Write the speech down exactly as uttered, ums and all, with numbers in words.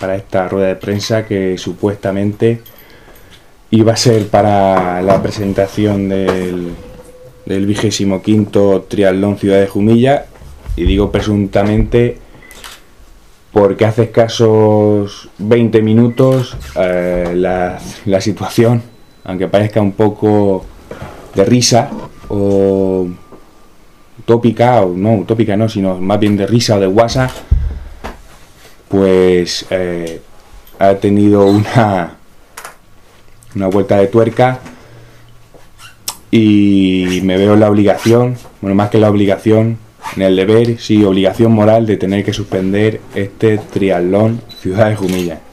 para esta rueda de prensa que supuestamente iba a ser para la presentación del, del vigésimo quinto Triatlón Ciudad de Jumilla, y digo presuntamente porque hace escasos veinte minutos eh, la, la situación, aunque parezca un poco de risa o utópica, o no, utópica no, sino más bien de risa o de guasa, pues eh, ha tenido una, una vuelta de tuerca y me veo en la obligación, bueno, más que la obligación, en el deber, sí, obligación moral de tener que suspender este Triatlón Ciudad de Jumilla.